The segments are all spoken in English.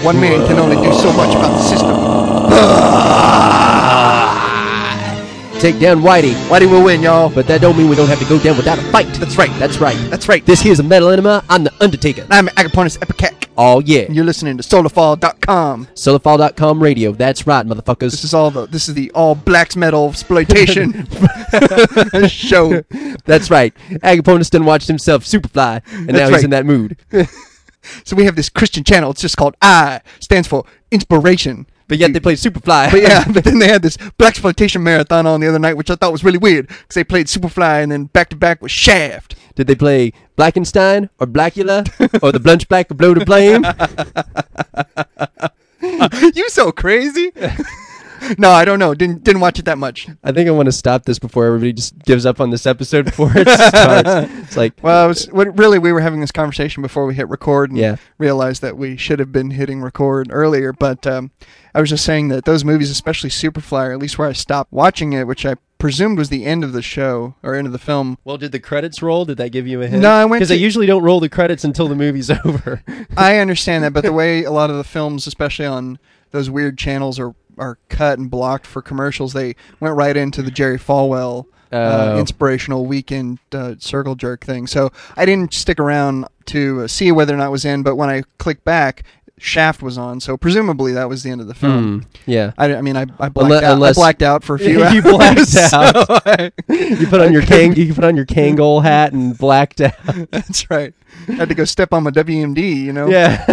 One man can only do so much about the system. Take down Whitey. Whitey will win, y'all. But that don't mean we don't have to go down without a fight. That's right. That's right. That's right. This here's a Metal Enema. I'm the Undertaker. I'm Agaponus Epicac. Oh, yeah. You're listening to Solarfall.com. Solarfall.com radio. That's right, motherfuckers. This is the all blacks metal exploitation show. That's right. Agaponus done watched himself Superfly, and now he's in that mood. So we have this Christian channel. It's just called I. Stands for Inspiration. But yet they played Superfly. But then they had this blaxploitation marathon on the other night, which I thought was really weird, because they played Superfly and then back to back with Shaft. Did they play Blackenstein or Blackula or the Blunch Black or Blow to Blame? You so crazy. No, I don't know. Didn't watch it that much. I think I want to stop this before everybody just gives up on this episode before it starts. It's like, well, we were having this conversation before we hit record and realized that we should have been hitting record earlier. But I was just saying that those movies, especially Superfly, or at least where I stopped watching it, which I presumed was the end of the show or end of the film. Well, did the credits roll? Did that give you a hint? No, I went because they usually don't roll the credits until the movie's over. I understand that, but the way a lot of the films, especially on those weird channels, are cut and blocked for commercials, they went right into the Jerry Falwell inspirational weekend circle jerk thing. So I didn't stick around to see whether or not it was in, but when I clicked back, Shaft was on, so presumably that was the end of the film. Yeah. I blacked out. I blacked out for a few hours. You blacked out. You put on your Kangol hat and blacked out. That's right. I had to go step on my WMD, you know? Yeah.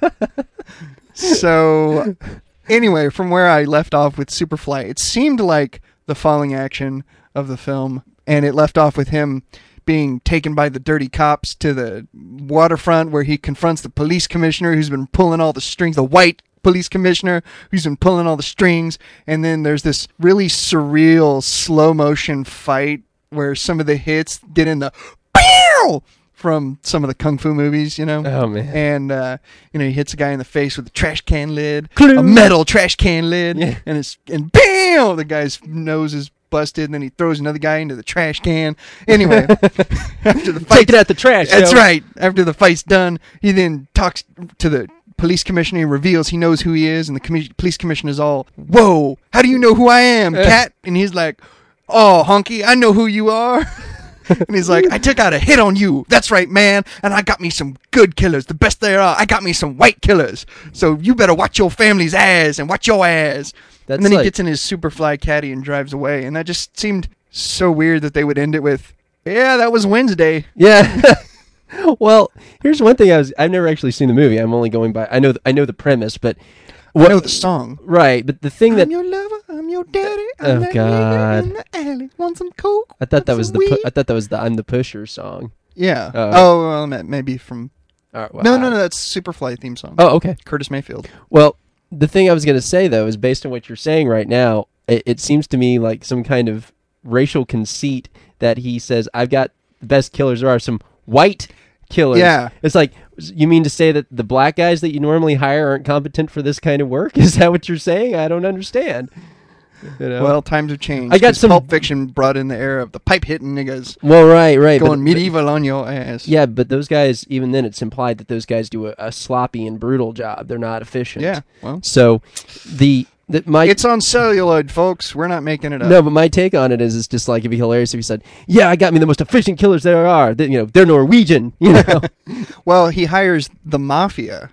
So, anyway, from where I left off with Superfly, it seemed like the falling action of the film, and it left off with him being taken by the dirty cops to the waterfront where he confronts the police commissioner who's been pulling all the strings, the white police commissioner who's been pulling all the strings, and then there's this really surreal slow motion fight where some of the hits get in the BEOW from some of the kung fu movies, you know. Oh man! And he hits a guy in the face with a trash can lid, a metal trash can lid, and BAM! The guy's nose is busted, and then he throws another guy into the trash can. Anyway, after the fight, take it out the trash. That's right. After the fight's done, he then talks to the police commissioner and reveals he knows who he is, and the police commissioner's all, "Whoa, how do you know who I am, cat?" And he's like, "Oh, honky, I know who you are." And he's like, "I took out a hit on you. That's right, man. And I got me some good killers, the best there are. I got me some white killers. So you better watch your family's ass and watch your ass." And then he gets in his Superfly caddy and drives away. And that just seemed so weird that they would end it with, "Yeah, that was Wednesday." Yeah. Well, here's one thing I've never actually seen the movie. I'm only going by, I know the premise, but I know the song. Right, but the thing I'm your lover, I'm your daddy. I'm that God. in the alley. Want some coke? I thought that was the I'm the Pusher song. Yeah. Well, maybe from. Well, no, that's Superfly theme song. Oh, okay. Curtis Mayfield. Well, the thing I was going to say though is based on what you're saying right now, it seems to me like some kind of racial conceit that he says, "I've got the best killers there are, some white killers." Yeah. It's like, you mean to say that the black guys that you normally hire aren't competent for this kind of work? Is that what you're saying? I don't understand. You know? Well, times have changed. I got some Pulp Fiction brought in the era of the pipe hitting niggas. Well, right, going medieval on your ass. Yeah, but those guys, even then, it's implied that those guys do a sloppy and brutal job. They're not efficient. Yeah, well, so it's on celluloid, folks. We're not making it up. No, but my take on it is, it's just like, it'd be hilarious if he said, "Yeah, I got me the most efficient killers there are. They're Norwegian." Well, he hires the mafia.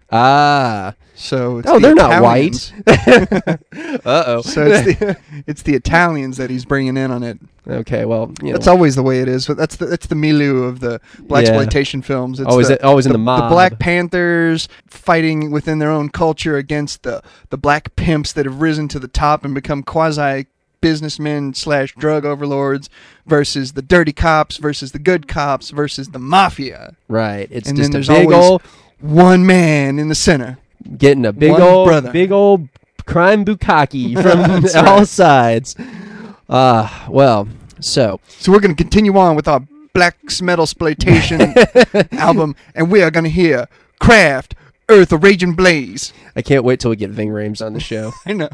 So it's they're Italians. Not white. Uh-oh. So it's the Italians that he's bringing in on it. Okay, well, that's always the way it is. But that's the milieu of the blaxploitation films. It's always in the mob. The Black Panthers fighting within their own culture against the black pimps that have risen to the top and become quasi businessmen / drug overlords versus the dirty cops versus the good cops versus the mafia. Right. It's and just then there's a big always one man in the center. Getting a big old crime bukkake from all sides. Well, so we're going to continue on with our black metal exploitation album, and we are going to hear Craft, Earth, a Raging Blaze. I can't wait till we get Ving Rhames on the show. I know.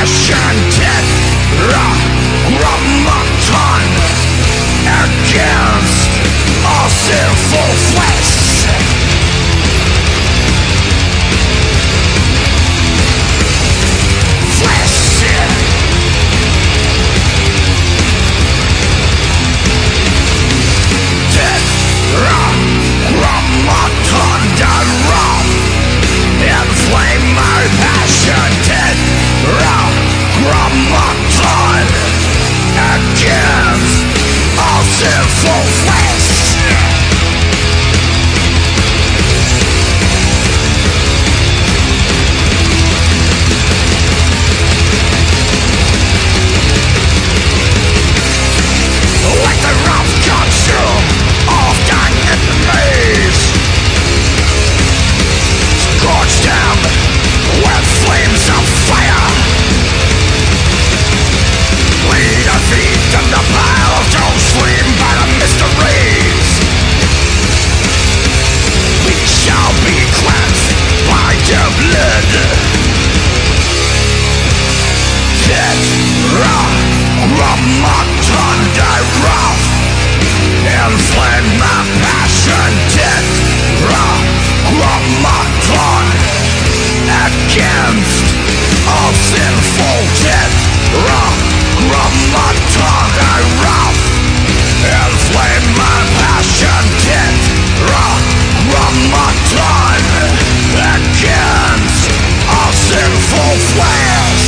passion, death, Ramadan, against all sinful flesh. Inflame my passion, dead Ramadan, against all sinful flesh. Let the wrath consume all thine enemies. Scorch them with flames of fire. Lead our feet in the pile of don't swim by the mysteries. We shall be cleansed by their blood. Dead Ramadan, thy wrath, inflame my passion, dead Ramadan, against all sinful death, Ramadan, thy wrath, inflame my passion, death, Ramadan, against all sinful flesh.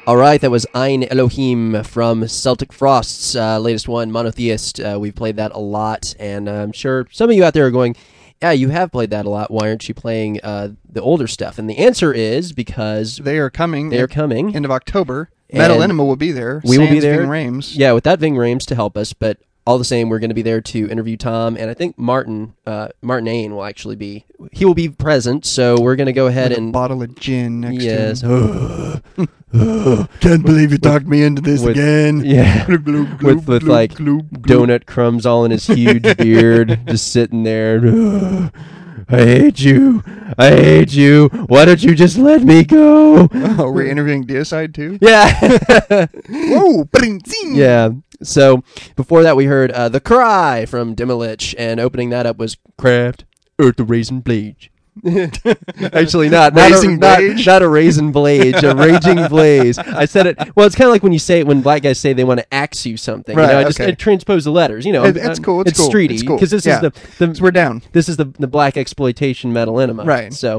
All right, that was Ein Elohim from Celtic Frost's latest one, Monotheist. We've played that a lot, and I'm sure some of you out there are going, yeah, you have played that a lot. Why aren't you playing the older stuff? And the answer is because They are coming. they are coming. End of October. Metal And Enema will be there. We will be Sans there. Ving Rhames. Yeah, without Ving Rhames to help us, but all the same, we're going to be there to interview Tom, and I think Martin Ain will actually be. He will be present, so we're going to go ahead With a and bottle of gin next yes, to him. Can't believe you talked me into this with- again. yeah, Gloop, gloop, with gloop, like gloop, gloop. donut crumbs all in his huge beard, just sitting there. I hate you. I hate you. Why don't you just let me go? Oh, we're interviewing Deicide too? Yeah. Whoa! Bring-zing. Yeah. So before that, we heard The Cry from Demilich, and opening that up was Craft Earth the Raisin Blade. Actually, not Raisin Blade? not a raisin blade, a raging blaze. I said it. Well, it's kind of like when you say it when black guys say they want to axe you something. Right, You know, I just okay. I transpose the letters. You know, It's cool, it's cool, streety it's cool. because this Yeah. is the So we're down. this is the black exploitation metal enema. Right. So,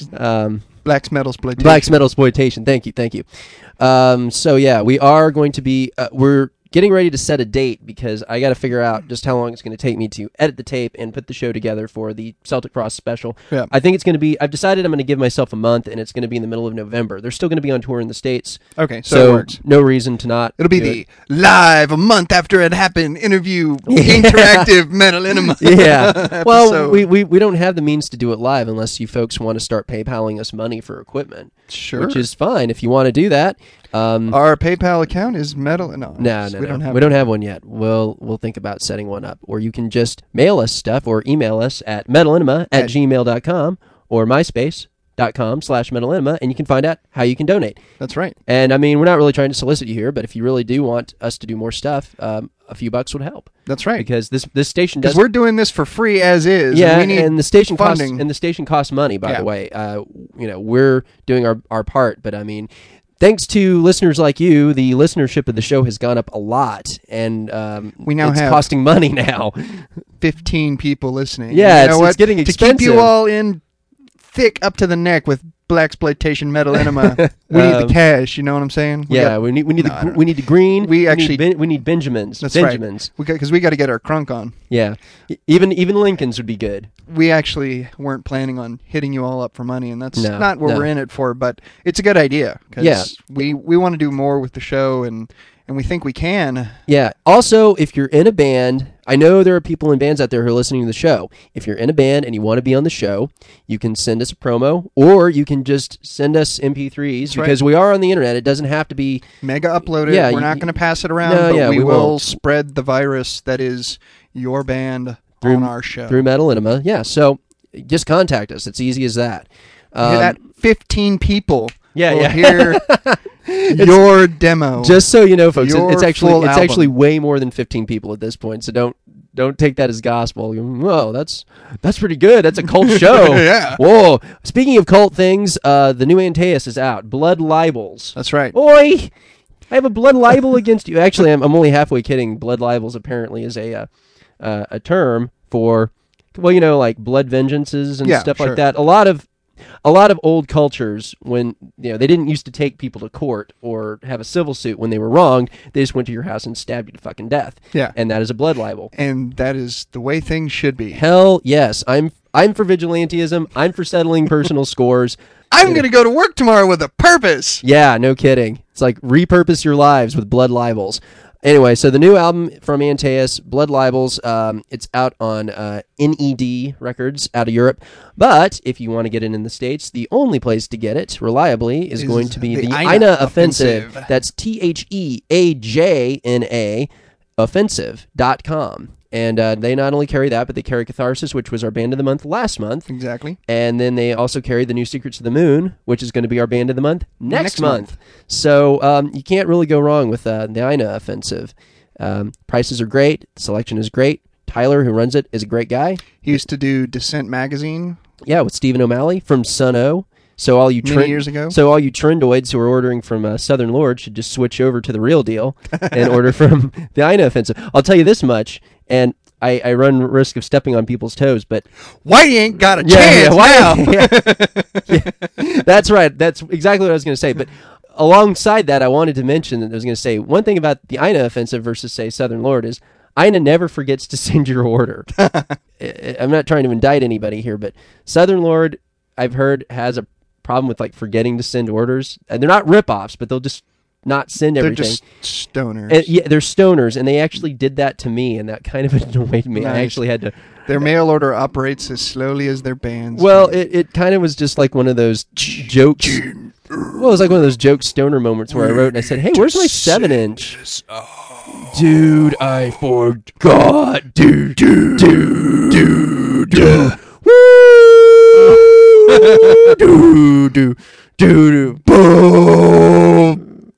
Black's Metal Split. black's metal exploitation. Thank you. So yeah, we are going to be we're getting ready to set a date because I got to figure out just how long it's going to take me to edit the tape and put the show together for the Celtic Frost special. Yeah. I think it's going to be. I've decided I'm going to give myself a month, and it's going to be in the middle of November. They're still going to be on tour in the States. Okay, so it works. No reason to not. It'll be do the live a month after it happened interview interactive Metal Enema. Yeah. Well, episode. we don't have the means to do it live unless you folks want to start PayPaling us money for equipment. Sure. Which is fine if you want to do that. Our PayPal account is Metal Enema. No. We don't have one yet. We'll think about setting one up. Or you can just mail us stuff or email us at metalenema@gmail.com or myspace.com/metalenema, and you can find out how you can donate. That's right. And I mean, we're not really trying to solicit you here, but if you really do want us to do more stuff, a few bucks would help. That's right. Because this station does. Because we're doing this for free as is. Yeah, and we need and the station funding. costs money. By Yeah. the way, we're doing our part, but I mean, thanks to listeners like you, the listenership of the show has gone up a lot, and We now it's have- costing money now. 15 people listening. Yeah, You know it's what? getting To keep expensive. you all in thick up to the neck with blaxploitation Metal Enema, we need the cash. You know what I'm saying? We need No, I don't we need the green. We actually- we need Benjamins. That's Benjamins. right. Because we got to get our crunk on. Yeah, even Lincolns would be good. We actually weren't planning on hitting you all up for money, and that's No, not what no. we're in it for. But it's a good idea. 'Cause Yeah. we want to do more with the show, and we think we can. Yeah. Also, if you're in a band, I know there are people in bands out there who are listening to the show. If you're in a band and you want to be on the show, you can send us a promo, or you can just send us MP3s That's right. because we are on the internet. It doesn't have to be. Mega upload it. Yeah, We're you- not going to pass it around, No, but yeah, we we will won't. spread the virus that is your band Through- on our show. Through Metal Enema. Yeah, so just contact us. It's easy as that. You hear that? 15 people Yeah, will yeah. hear your demo. Just so you know, folks, Your it's full album. actually way more than 15 people at this point. So don't take that as gospel. Whoa, that's pretty good. That's a cult show. Yeah. Whoa. Speaking of cult things, the new Antaeus is out. Blood Libels. That's right. Oi! I have a blood libel against you. Actually, I'm only halfway kidding. Blood libels apparently is a term for, well, like blood vengeances and Yeah, stuff sure. like that. A lot of old cultures, when they didn't used to take people to court or have a civil suit when they were wronged, they just went to your house and stabbed you to fucking death. Yeah. And that is a blood libel. And that is the way things should be. Hell yes. I'm for vigilantism. I'm for settling personal scores. I'm going to go to work tomorrow with a purpose. Yeah, no kidding. It's like repurpose your lives with blood libels. Anyway, so the new album from Antaeus, Blood Libels, it's out on NED Records out of Europe. But if you want to get it in the States, the only place to get it reliably is going to be the Ina Offensive. That's THEAJNA offensive.com. And they not only carry that, but they carry Catharsis, which was our Band of the Month last month. Exactly. And then they also carry the new Secrets of the Moon, which is going to be our Band of the Month next month. So you can't really go wrong with the Ina Offensive. Prices are great. The selection is great. Tyler, who runs it, is a great guy. He used to do Descent magazine Yeah, with Stephen O'Malley from Sun O. So all you many years ago. So all you trendoids who are ordering from Southern Lord should just switch over to the real deal and order from the Ina Offensive. I'll tell you this much, and I run risk of stepping on people's toes, but Whitey ain't got a chance now. Yeah. That's right. That's exactly what I was going to say. But alongside that, I wanted to mention that I was going to say one thing about the Aina offensive versus, say, Southern Lord is Aina never forgets to send your order. I'm not trying to indict anybody here, but Southern Lord, I've heard, has a problem with like forgetting to send orders. And they're not ripoffs, but they'll just not send everything. They're just stoners. And, yeah, they're stoners, and they actually did that to me, and that kind of annoyed me. Nice. I actually had to... Their mail order operates as slowly as their bands. Well, it kind of was just like one of those jokes. Well, it was like one of those joke stoner moments where I wrote and I said, "Hey, where's my 7-inch?" Dude, I forgot. Dude. Woo! Dude. boom,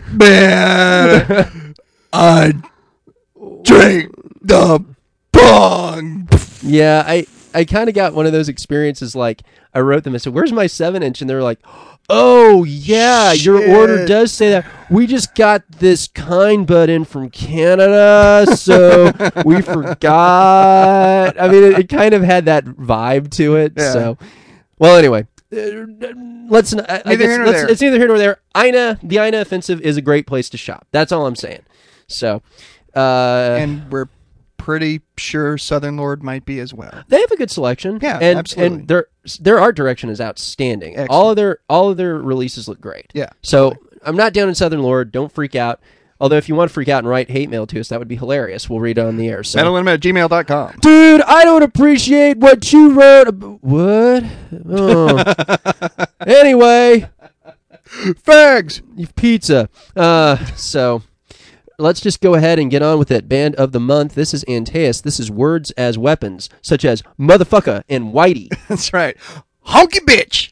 man, I drank the bong. Yeah, I kind of got one of those experiences. Like I wrote them and said, "Where's my 7-inch?" And they were like, "Oh yeah, your order does say that. We just got this kind bud in from Canada, so we forgot." I mean, it kind of had that vibe to it. Yeah. So, well, anyway, let's. I Neither guess here nor there. it's neither here nor there. The Aina offensive is a great place to shop. That's all I'm saying. So, And we're pretty sure Southern Lord might be as well. they have a good selection. Yeah, and, absolutely. And their art direction is outstanding. Excellent. All of their releases look great. Yeah. So I'm not down in Southern Lord. Don't freak out. Although if you want to freak out and write hate mail to us, that would be hilarious. We'll read it on the air. So. MetalLinema@gmail.com. Dude, I don't appreciate what you wrote. What? Oh. Anyway, Fags. pizza. So let's just go ahead and get on with it. Band of the month. This is Antaeus. This is Words as Weapons, such as motherfucker and whitey. That's right. Honky bitch.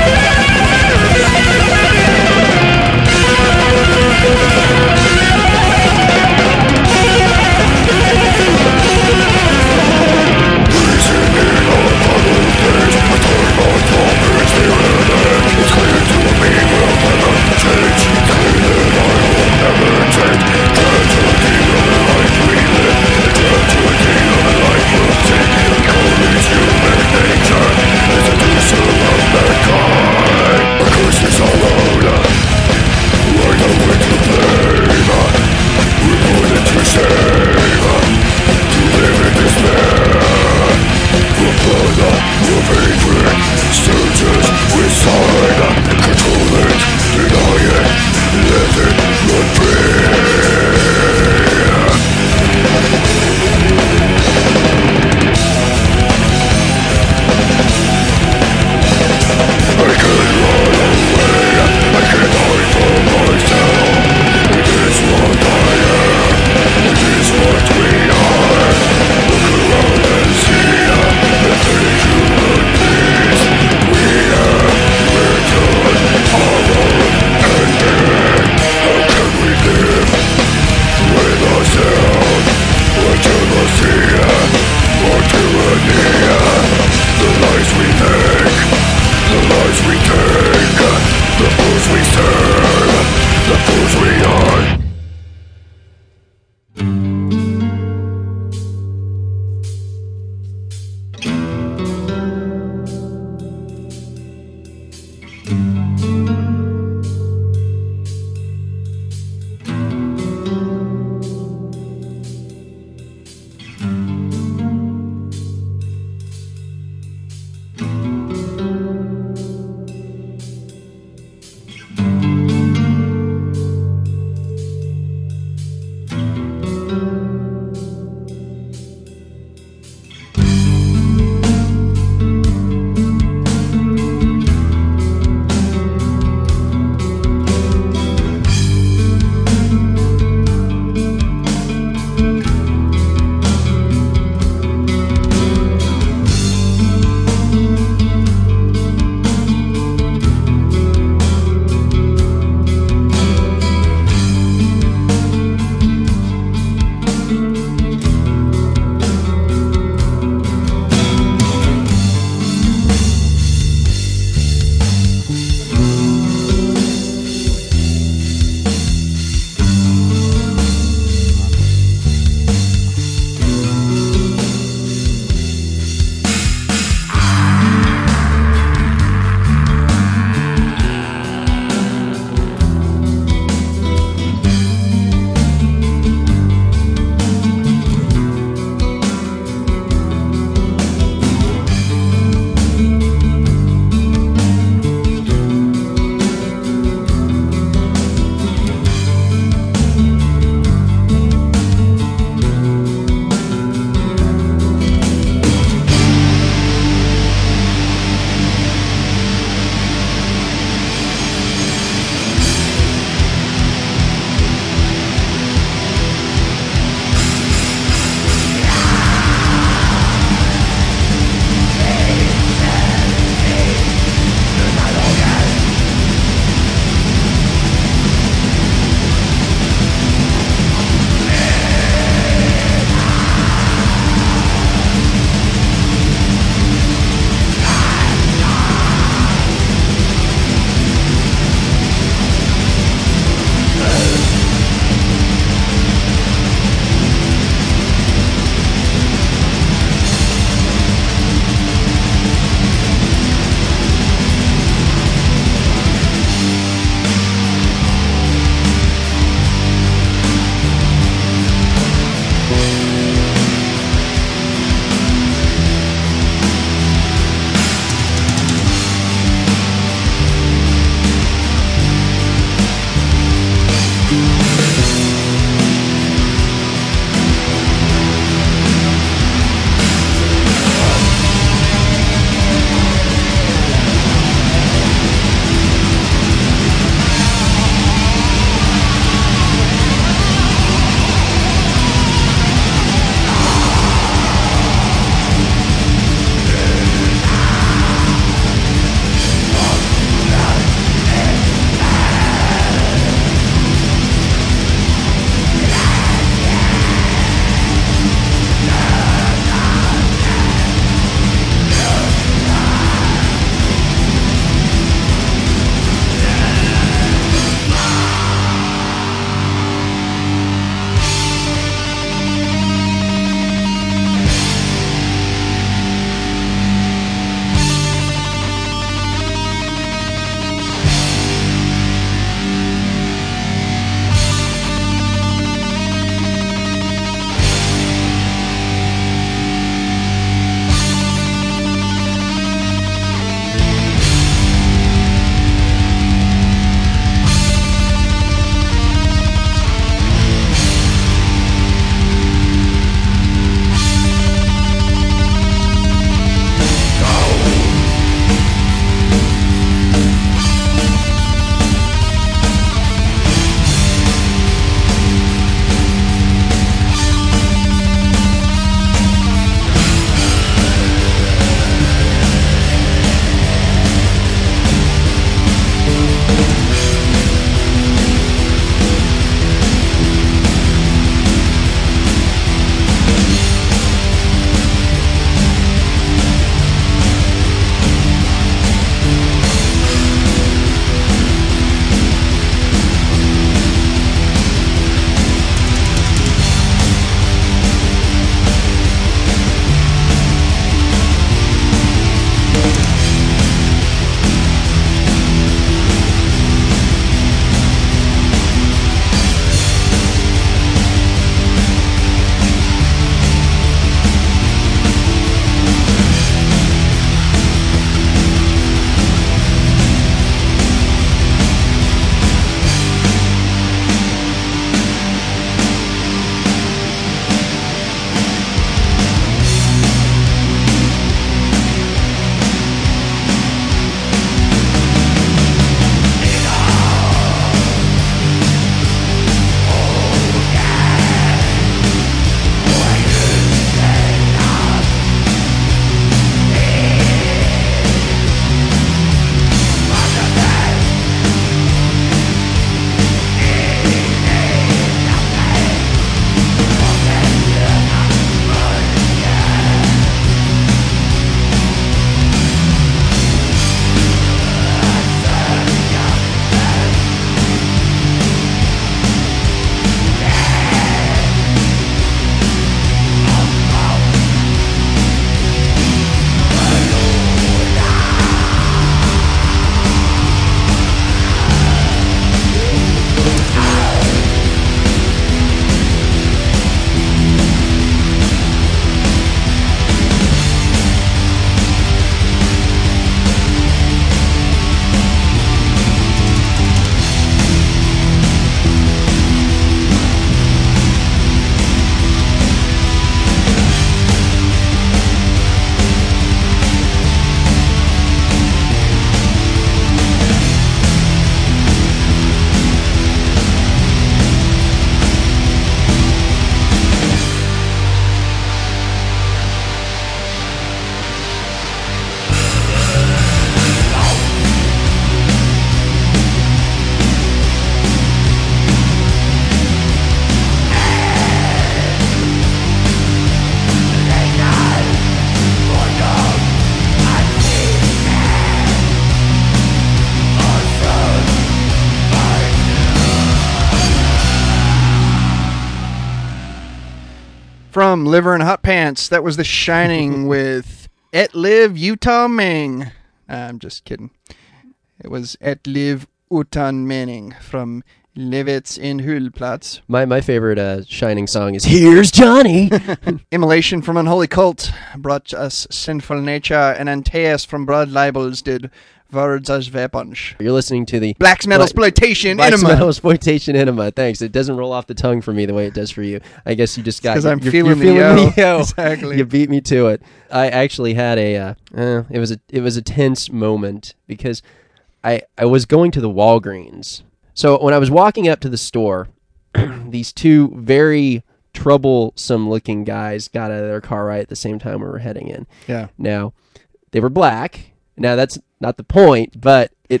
From Liver and Hot Pants, that was The Shining with Et Liv Utah Ming. I'm just kidding. It was Et Liv Utan Mening from Levitz in Hulplatz. My favorite Shining song is Here's Johnny. Immolation from Unholy Cult brought us Sinful Nature, and Antaeus from Blood Libels did Words as Weapons. You're listening to the Black Metal Exploitation Black Enema. Metal Exploitation Enema. Thanks. It doesn't roll off the tongue for me the way it does for you. I guess you just got because I'm you're feeling the yo. Exactly. You beat me to it. I actually had it was a tense moment because I was going to the Walgreens. So when I was walking up to the store, these two very troublesome looking guys got out of their car right at the same time we were heading in. Yeah. Now, they were black. Now, that's not the point, but it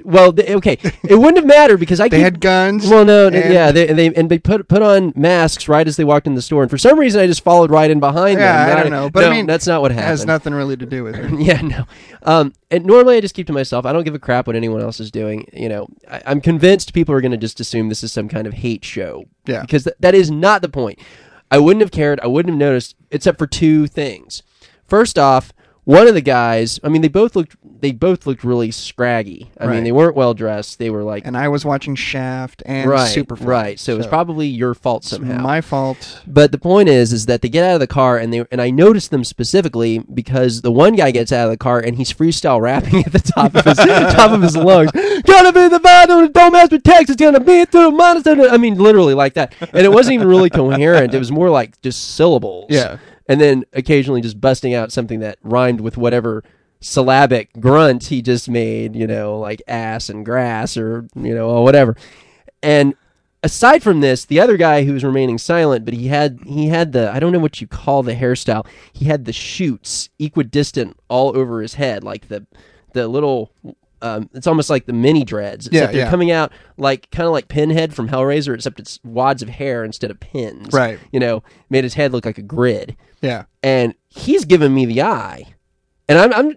wouldn't have mattered because They had guns. Well, no, and- yeah, they put on masks right as they walked in the store, and for some reason I just followed right in behind them. Yeah, I don't know. But no, I mean, that's not what It happened. has nothing really to do with it. Yeah, no. And normally I just keep to myself. I don't give a crap what anyone else is doing. You know, I'm convinced people are going to just assume this is some kind of hate show. Yeah. Because that is not the point. I wouldn't have cared. I wouldn't have noticed, except for two things. First off, one of the guys, I mean, they both looked really scraggy. I Right. mean, they weren't well dressed. They were like And I was watching Shaft and right, Superfly. right. So it was probably your fault it's somehow. my fault. But the point is that they get out of the car and I noticed them specifically because the one guy gets out of the car and he's freestyle rapping at the top of his top of his lungs. Gonna be the bottom of the dumbass with Texas. Gonna be through the monster. I mean, literally like that. And it wasn't even really coherent. It was more like just syllables. Yeah. And then occasionally just busting out something that rhymed with whatever syllabic grunt he just made, you know, like ass and grass or, you know, or whatever. And aside from this, the other guy who was remaining silent, but he had the, I don't know what you call the hairstyle, he had the shoots equidistant all over his head, like the little, it's almost like the mini dreads, except they're coming out like kind of like Pinhead from Hellraiser, except it's wads of hair instead of pins. Right. You know, made his head look like a grid. Yeah. And he's giving me the eye. And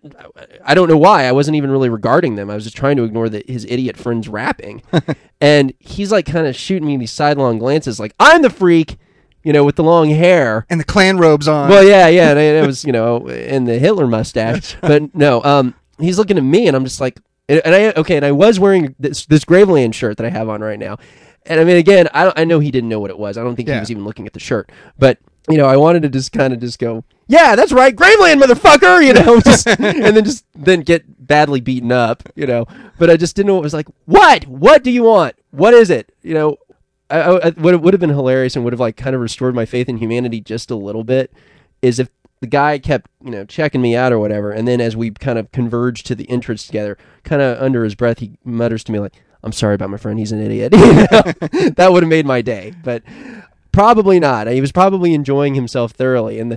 I don't know why. I wasn't even really regarding them. I was just trying to ignore his idiot friend's rapping. And he's like kind of shooting me these sidelong glances like, I'm the freak, you know, with the long hair. And the Klan robes on. Well, yeah. And it was, you know, and the Hitler mustache. But no, he's looking at me and I'm just like, and I was wearing this Graveland shirt that I have on right now. And I mean, again, I know he didn't know what it was. I don't think he was even looking at the shirt. But, you know, I wanted to just kind of just go, yeah, that's right, Graveland, motherfucker, you know, and then get badly beaten up, you know. But I just didn't know what it was like. What do you want? What is it? You know, what would have been hilarious and would have like kind of restored my faith in humanity just a little bit is if the guy kept, you know, checking me out or whatever, and then as we kind of converged to the entrance together, kind of under his breath, he mutters to me like, I'm sorry about my friend, he's an idiot. You know? That would have made my day, but probably not. He was probably enjoying himself thoroughly, and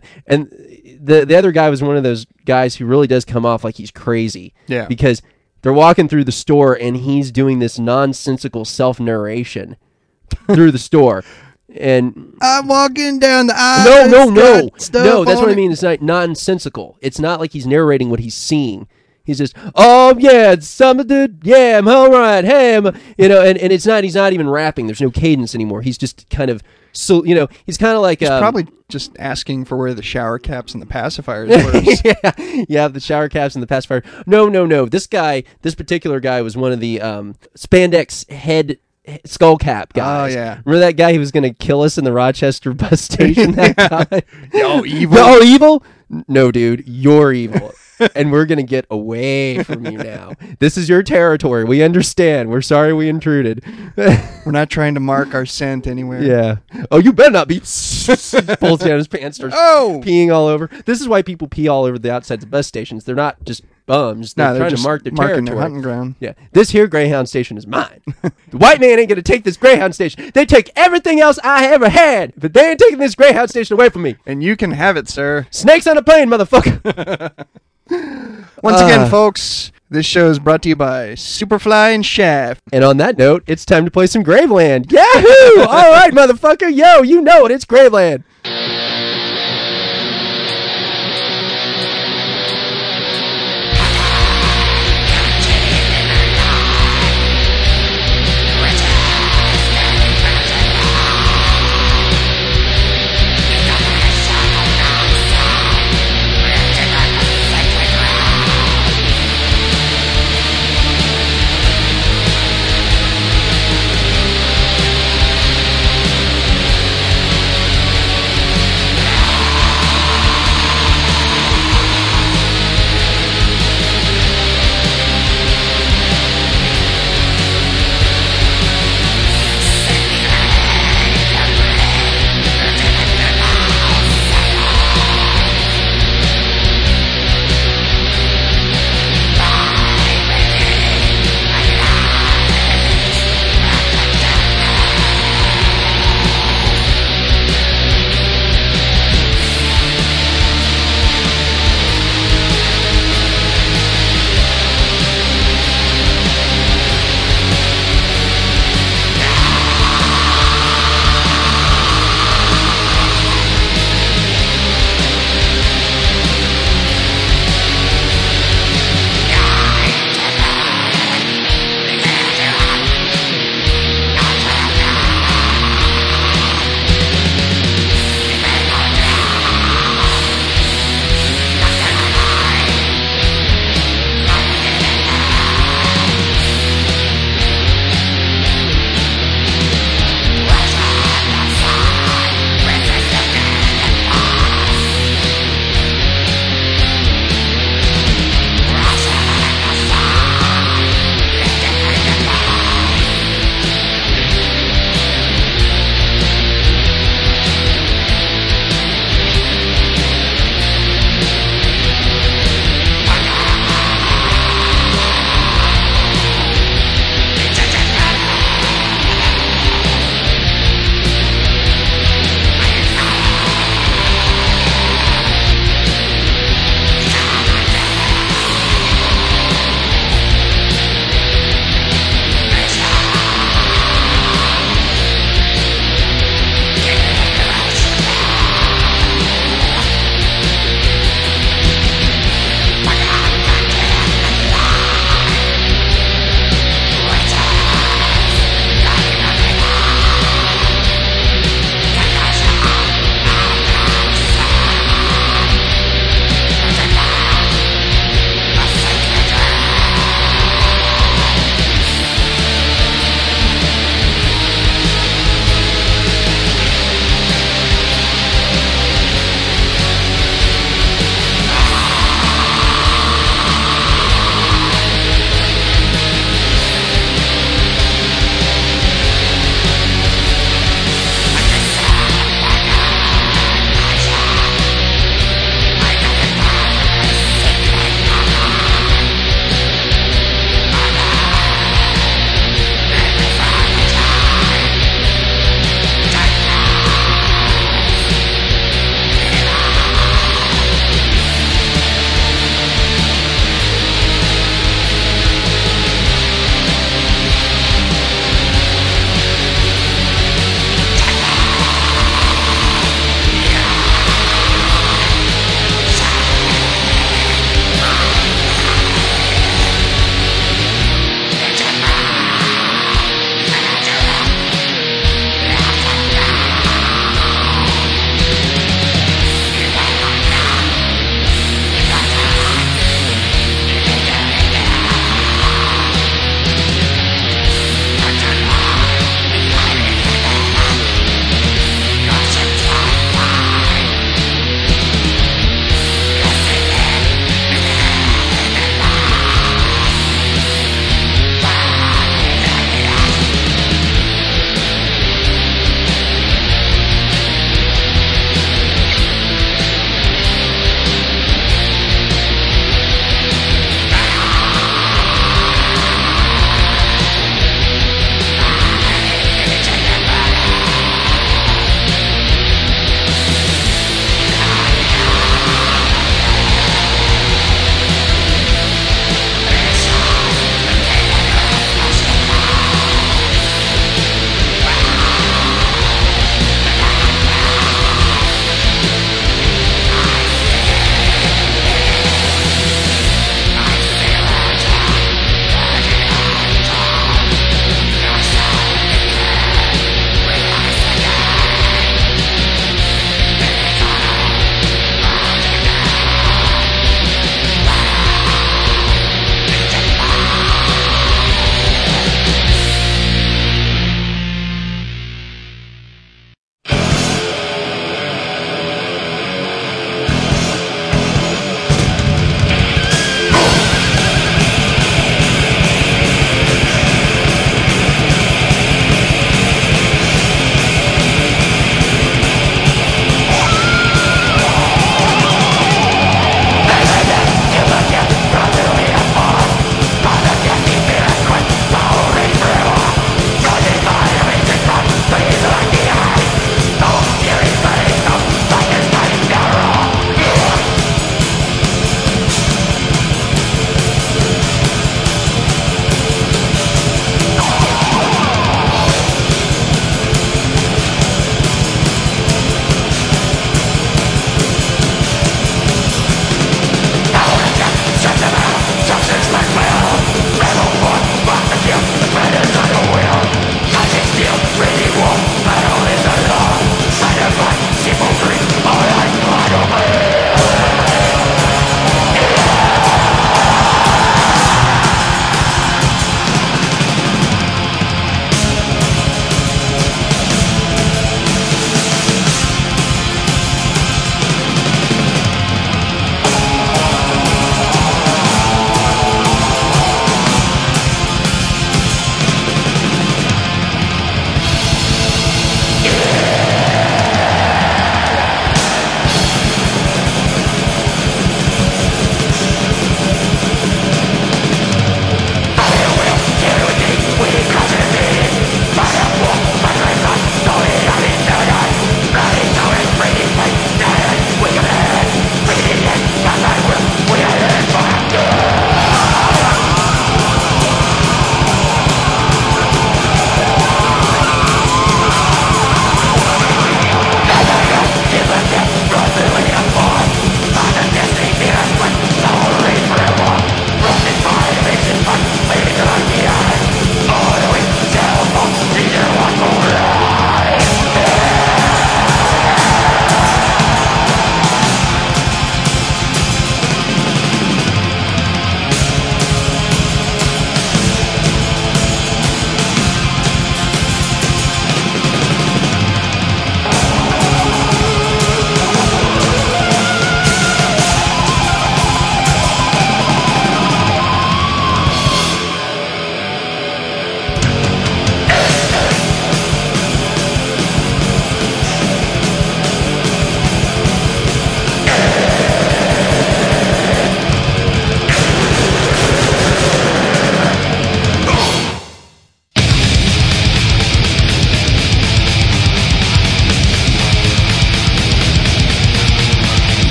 the other guy was one of those guys who really does come off like he's crazy. Yeah. Because they're walking through the store, and he's doing this nonsensical self-narration through the store. And I'm walking down the aisle. no. That's what I mean. It's not nonsensical. It's not like he's narrating what he's seeing. He's just, oh yeah, it's something, dude. Yeah, I'm all right. Hey, you know, and it's not. He's not even rapping. There's no cadence anymore. He's just kind of, so you know, he's kind of like. He's probably just asking for where the shower caps and the pacifiers were. yeah, the shower caps and the pacifier. No. This particular guy was one of the spandex head skull cap guys. Oh, yeah. Remember that guy who was going to kill us in the Rochester bus station? That guy. Oh, evil. Oh, evil? No, dude, you're evil. And we're going to get away from you now. This is your territory. We understand. We're sorry we intruded. We're not trying to mark our scent anywhere. Yeah. Oh, you better not be. Pulls down his pants, starts peeing all over. This is why people pee all over the outsides of bus stations. They're not just bums. They're trying just to mark their marking territory. their hunting ground. Yeah. This here Greyhound station is mine. The white man ain't going to take this Greyhound station. They take everything else I ever had, but they ain't taking this Greyhound station away from me. And you can have it, sir. Snakes on a plane, motherfucker. Once again, folks, this show is brought to you by Superfly and Shaft. And on that note, it's time to play some Graveland. Yahoo! All right, motherfucker. Yo, you know it. It's Graveland. Return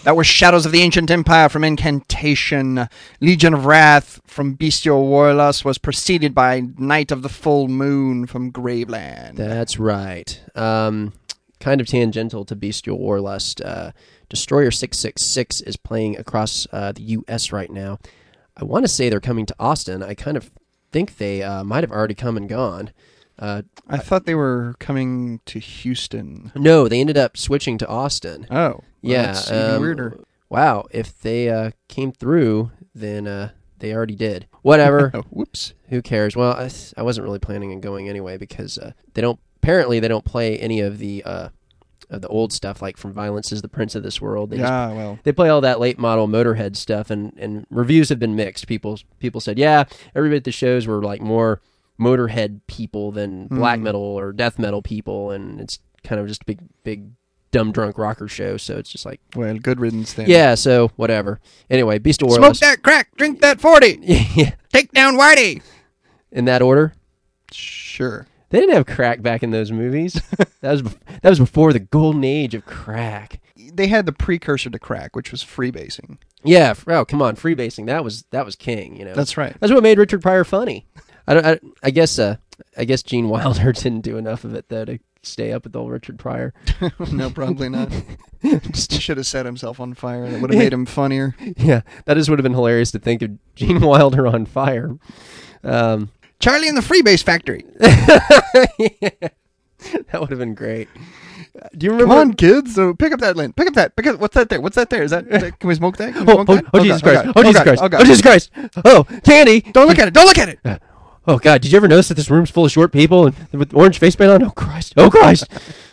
That was Shadows of the Ancient Empire from Incantation. Legion of Wrath from Bestial Warlust was preceded by Night of the Full Moon from Graveland. That's right. Kind of tangential to Bestial Warlust. Destroyer 666 is playing across the U.S. right now. I want to say they're coming to Austin. I kind of think they might have already come and gone. I thought they were coming to Houston. No, they ended up switching to Austin. Oh. Well, Yeah, that's even weirder. Wow, if they came through, then they already did. Whatever. Oh, whoops. Who cares? Well, I wasn't really planning on going anyway because they don't play any of the old stuff, like From Violence is the Prince of This World. They play all that late model Motorhead stuff, and reviews have been mixed. People said, yeah, everybody at the shows were like more Motorhead people than black metal or death metal people, and it's kind of just a big dumb drunk rocker show, so it's just like, well, good riddance then. yeah, so whatever. Anyway, Beast of Warlust. Smoke that crack, drink that 40. Yeah, Take down Whitey. in that order. Sure. They didn't have crack back in those movies. that was before the golden age of crack. They had the precursor to crack, which was freebasing. Yeah, oh come on, freebasing. That was king. You know, That's right. That's what made Richard Pryor funny. I guess Gene Wilder didn't do enough of it though to stay up with old Richard Pryor. No, probably not. He should have set himself on fire. That would have made him funnier. Yeah, that just would have been hilarious to think of Gene Wilder on fire. Charlie and the Freebase Factory. Yeah, that would have been great. Do you remember? Come on, kids. So pick up that lint. Pick up that. What's that there? What's that there? Is that can we smoke that? Can we smoke that? Oh, Jesus Christ. God. Oh, Jesus God. Christ. Oh, God. Oh, Jesus Christ. Oh, candy. Don't look at it. Don't look at it. Oh, God. Did you ever notice that this room's full of short people and with orange face paint on? Oh, Christ. Oh, Christ.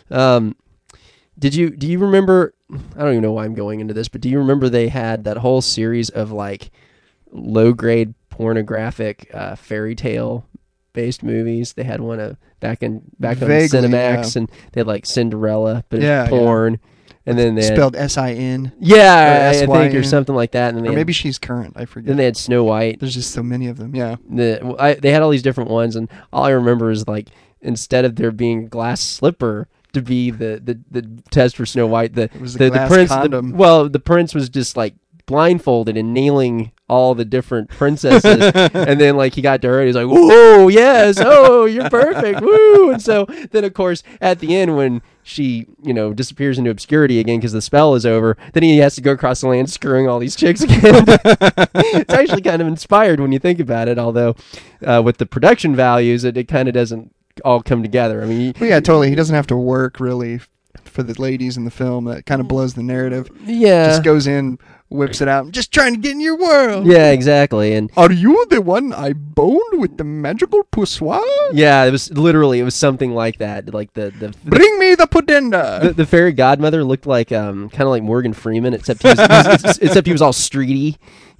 Do you remember, I don't even know why I'm going into this, but do you remember they had that whole series of like low-grade pornographic fairy tale based movies? They had one back on Vaguely, Cinemax, yeah. and they had like Cinderella, but Yeah, it's porn. And then they had, spelled S-I-N. yeah, I think, or S-Y-N. something like that. And then they Or had, maybe she's current. I forget. then they had Snow White. There's just so many of them. Yeah. They had all these different ones, and all I remember is like instead of there being a glass slipper to be the test for Snow White, It was the glass prince. condom. The prince was just like blindfolded and nailing all the different princesses, and then like he got to her, and he's like, "Whoa, yes, oh, you're perfect, woo!" And so then, of course, at the end when she, disappears into obscurity again because the spell is over, then he has to go across the land screwing all these chicks again. It's actually kind of inspired when you think about it, although with the production values, it kind of doesn't all come together. I mean, Well, yeah, totally. He doesn't have to work really for the ladies in the film. That kind of blows the narrative. yeah, Just goes in, whips it out. Just trying to get in your world. yeah, exactly, and Are you the one I boned with the magical poussoir? yeah, it was something like that, like the Bring me the pudenda. the fairy godmother looked like kind of like Morgan Freeman, except he was all streety,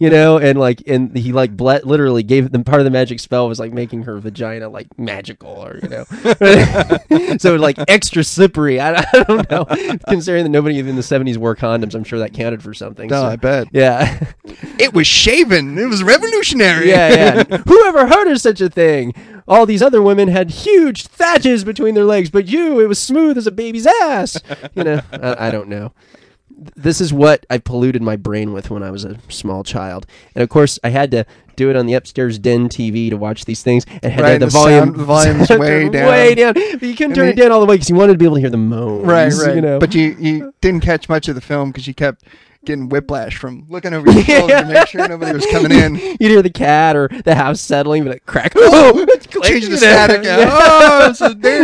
and he like literally gave them part of the magic spell was like making her vagina like magical, or so like extra slippery. I don't know, considering that nobody in the 70s wore condoms, I'm sure that counted for something. No, so, I bet. yeah. It was shaven. It was revolutionary. Yeah. Who ever heard of such a thing? All these other women had huge thatches between their legs, but it was smooth as a baby's ass. I don't know. This is what I polluted my brain with when I was a small child. And of course, I had to do it on the upstairs den TV to watch these things. And had to have the volume's way down. Way down. But you couldn't turn it down all the way because you wanted to be able to hear the moans. Right. But you you didn't catch much of the film because you kept getting whiplash from looking over your shoulder to make sure nobody was coming in. You'd hear the cat or the house settling, but it crack. Oh, change the static. Oh, so they're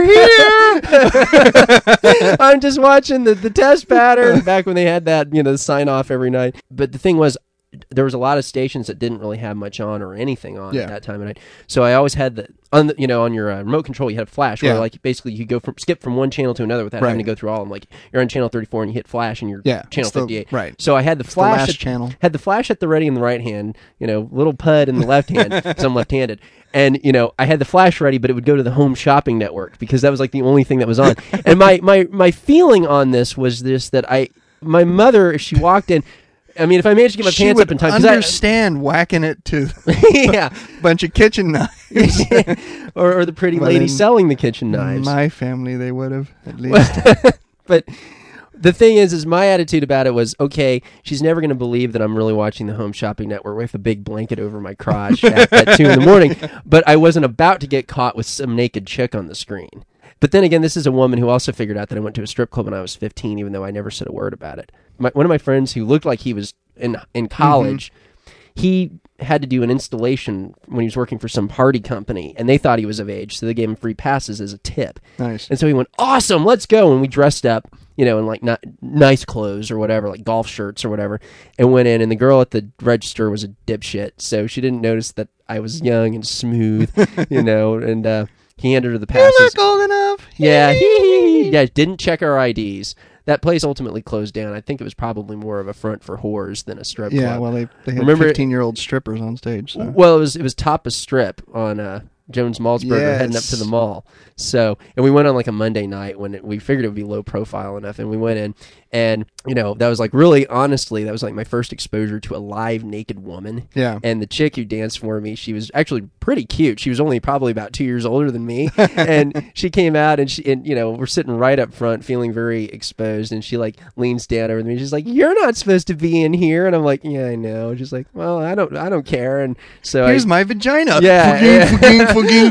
here. I'm just watching the test pattern back when they had that, sign off every night. But the thing was, there was a lot of stations that didn't really have much on or anything on at that time of night. So I always had on your remote control, you had a flash where like basically you could skip from one channel to another without having to go through all of them. Like you're on channel 34 and you hit flash and you're channel 58. Right. So I had the flash channel. Had the flash at the ready in the right hand, little pud in the left hand because I'm left-handed. And, I had the flash ready, but it would go to the home shopping network because that was like the only thing that was on. And my feeling on this was that my mother, if she walked in, I mean, if I managed to get my pants up in time, understand whacking it to a bunch of kitchen knives, or the pretty lady selling the kitchen knives. My family, they would have at least. But The thing is my attitude about it was, okay, she's never going to believe that I'm really watching the Home Shopping Network with a big blanket over my crotch at 2 in the morning, but I wasn't about to get caught with some naked chick on the screen. But then again, this is a woman who also figured out that I went to a strip club when I was 15, even though I never said a word about it. One of my friends who looked like he was in college, he had to do an installation when he was working for some party company, and they thought he was of age, so they gave him free passes as a tip. Nice. And so he went, awesome, let's go. And we dressed up, in like nice clothes or whatever, like golf shirts or whatever, and went in, and the girl at the register was a dipshit, so she didn't notice that I was young and smooth, and he handed her the passes. You look old enough. Yeah, yeah, didn't check our IDs. That place ultimately closed down. I think it was probably more of a front for whores than a strip club. Yeah, well, they had Remember, 15-year-old strippers on stage. So. Well, it was Tapas Strip on Jones Malzberger heading up to the mall. So, and we went on like a Monday night when we figured it would be low profile enough, and we went in, and that was like really, honestly, that was like my first exposure to a live naked woman. Yeah. And the chick who danced for me, she was actually pretty cute. She was only probably about 2 years older than me, and she came out, and we're sitting right up front, feeling very exposed, and she like leans down over me. She's like, "You're not supposed to be in here," and I'm like, "Yeah, I know." She's like, "Well, I don't care." And so here's my vagina. Yeah. Fugging.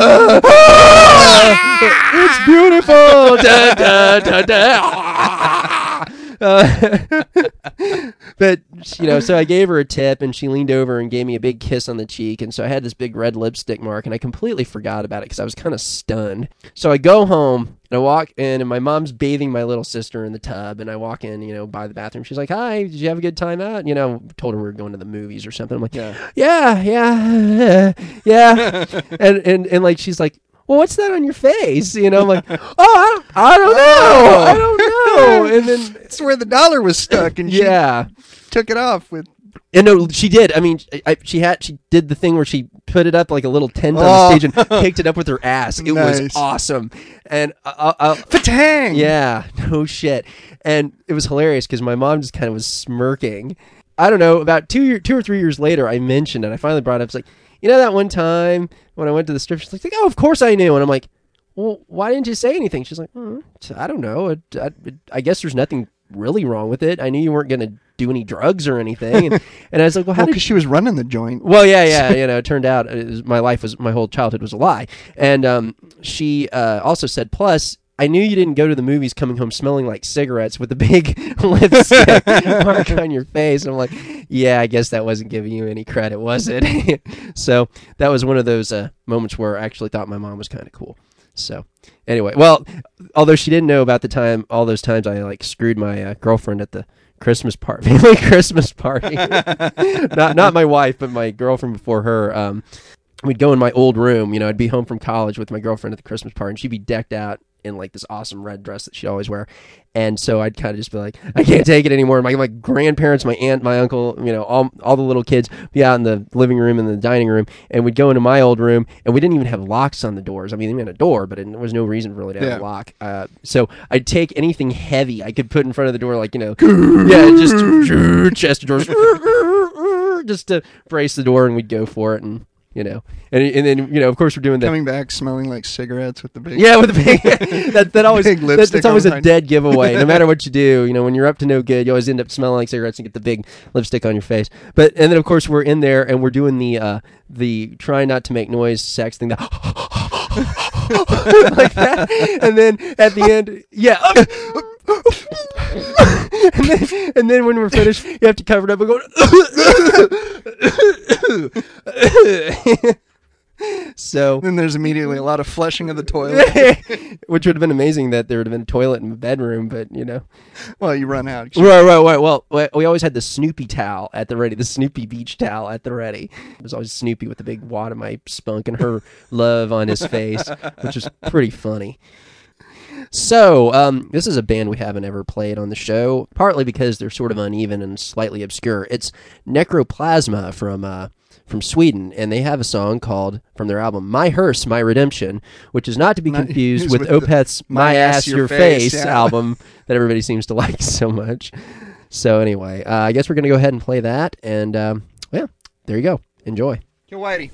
It's beautiful. Da, da, da, da. But so I gave her a tip, and she leaned over and gave me a big kiss on the cheek, and so I had this big red lipstick mark, and I completely forgot about it because I was kind of stunned. So I go home, and I walk in, and my mom's bathing my little sister in the tub, and I walk in, by the bathroom. She's like, "Hi, did you have a good time out?" Told her we were going to the movies or something. I'm like, yeah. and like, she's like, "Well, what's that on your face?" I'm like, "Oh, I don't know. And then it's where the dollar was stuck, and she took it off with. And no, she did. I mean, she did the thing where she put it up like a little tent on the stage and picked it up with her ass. It was awesome. And Fatang! Yeah, no shit. And it was hilarious because my mom just kind of was smirking. I don't know, about 2 or 3 years later, I mentioned it. I finally brought it up. It's like, that one time when I went to the strip, she's like, "Oh, of course I knew." And I'm like, "Well, why didn't you say anything?" She's like, "I don't know. I guess there's nothing really wrong with it. I knew you weren't going to do any drugs or anything." And I was like, "Well, because she was running the joint." Well, yeah. It turned out my whole childhood was a lie. And she also said, "Plus, I knew you didn't go to the movies coming home smelling like cigarettes with a big lipstick mark on your face." And I'm like, "Yeah, I guess that wasn't giving you any credit, was it?" So that was one of those moments where I actually thought my mom was kind of cool. So anyway, well, although she didn't know about all those times I like screwed my girlfriend at the Christmas party, family Christmas party. not my wife, but my girlfriend before her. We'd go in my old room. I'd be home from college with my girlfriend at the Christmas party, and she'd be decked out in like this awesome red dress that she'd always wear. And so I'd kind of just be like, "I can't take it anymore." My grandparents, my aunt, my uncle, all the little kids be out in the living room and the dining room, and we'd go into my old room, and we didn't even have locks on the doors. I mean, we had a door, but there was no reason really to have a lock. So I'd take anything heavy I could put in front of the door, like, just chest of drawers, just to brace the door, and we'd go for it, and and then of course we're doing that. Coming back smelling like cigarettes with the big that always big lipstick. That's always a dead giveaway. No matter what you do, when you're up to no good, you always end up smelling like cigarettes and get the big lipstick on your face. And then of course we're in there and we're doing the try not to make noise sex thing, like that. And then at the end, and then when we're finished, you have to cover it up and go. So then there's immediately a lot of flushing of the toilet, which would have been amazing that there would have been a toilet in the bedroom, but well, you run out. Right. Well, we always had the Snoopy towel at the ready, the Snoopy beach towel at the ready. It was always Snoopy with the big wad of my spunk and her love on his face, which is pretty funny. So, this is a band we haven't ever played on the show, partly because they're sort of uneven and slightly obscure. It's Necroplasma from Sweden, and they have a song called, from their album, My Hearse, My Redemption, which is not to be confused with Opeth's My Ass, Your Face album that everybody seems to like so much. So anyway, I guess we're going to go ahead and play that, and there you go. Enjoy. Yo, Whitey.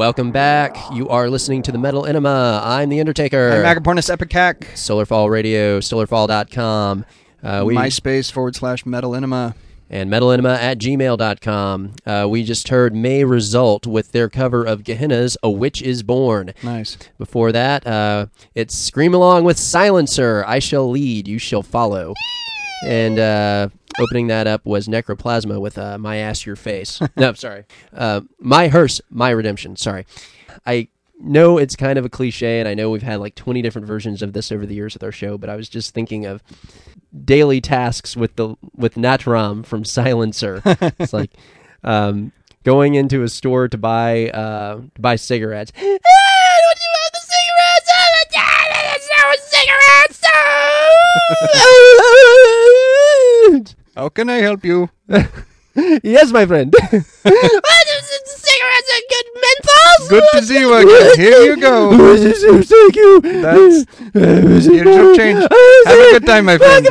Welcome back. You are listening to the Metal Enema. I'm the Undertaker. I'm Agapornis Epicac. Solarfall Radio, solarfall.com. MySpace/Metal Enema. And metalenema@gmail.com. We just heard May Result with their cover of Gehenna's A Witch Is Born. Nice. Before that, it's Scream Along with Silencer. I Shall Lead, You Shall Follow. And opening that up was Necroplasma with My Ass Your Face. No, sorry. My Hearse, My Redemption. Sorry. I know it's kind of a cliche, and I know we've had like 20 different versions of this over the years with our show, but I was just thinking of daily tasks with Natram from Silencer. It's like going into a store to buy cigarettes. Hey, don't you have the cigarettes? Cigarettes! How can I help you? Yes, my friend. Cigarettes are good menthols. Good to see you again. Here you go. Thank you. Here's your change. Have a good time, my friend.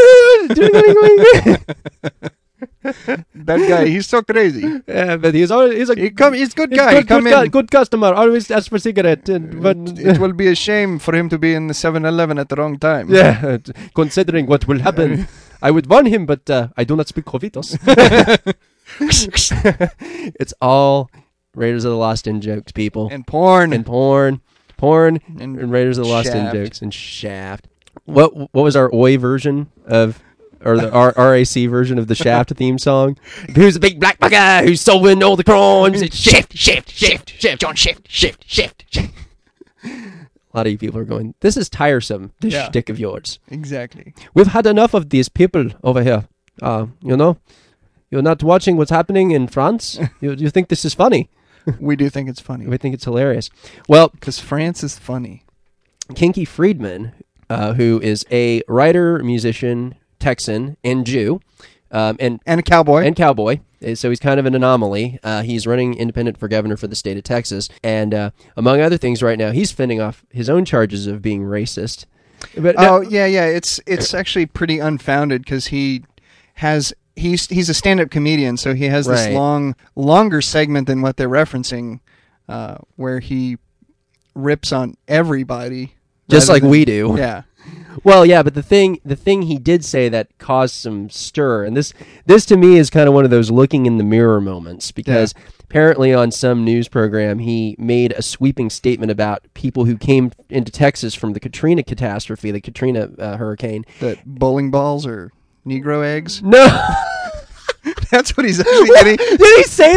That guy, he's so crazy. Yeah, but he's a He's a good guy. good customer. Always ask for cigarette. But it will be a shame for him to be in the 7-Eleven at the wrong time. Yeah, considering what will happen, I would warn him, but I do not speak Jovitos. It's all Raiders of the Lost in jokes, people. And porn. And Raiders of the Lost in jokes and Shaft. What was our Oi version of, or the RAC version of the Shaft theme song? Who's the big black guy who's solving all the crimes? It's Shaft, John Shaft. A lot of you people are going, this is tiresome, this shtick of yours. Exactly. We've had enough of these people over here. You're not watching what's happening in France? You think this is funny? We do think it's funny. We think it's hilarious. Well, because France is funny. Kinky Friedman, who is a writer, musician, Texan, and Jew, and a cowboy. So he's kind of an anomaly. He's running independent for governor for the state of Texas, and among other things, right now he's fending off his own charges of being racist. But it's actually pretty unfounded because he's a stand-up comedian, so he has this longer segment than what they're referencing, where he rips on everybody, just like we do. Yeah. Well, yeah, but the thing he did say that caused some stir, and this to me is kind of one of those looking in the mirror moments, because apparently on some news program he made a sweeping statement about people who came into Texas from the Katrina catastrophe, the Katrina hurricane. That bowling balls or Negro eggs? No. That's what he's actually getting. Did he say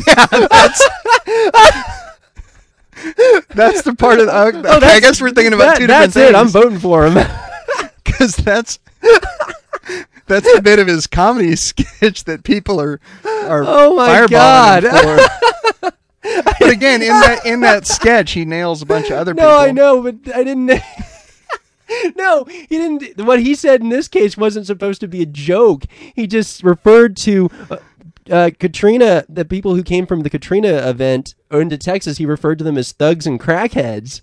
that? Yeah, that's the part of I guess we're thinking about two different things. That's it. I'm voting for him. Because that's a bit of his comedy sketch that people are oh my fireballing God. him for. But again, in that sketch, he nails a bunch of other people. No, I know, but I didn't. No, he didn't. What he said in this case wasn't supposed to be a joke. He just referred to Katrina, the people who came from the Katrina event into Texas. He referred to them as thugs and crackheads.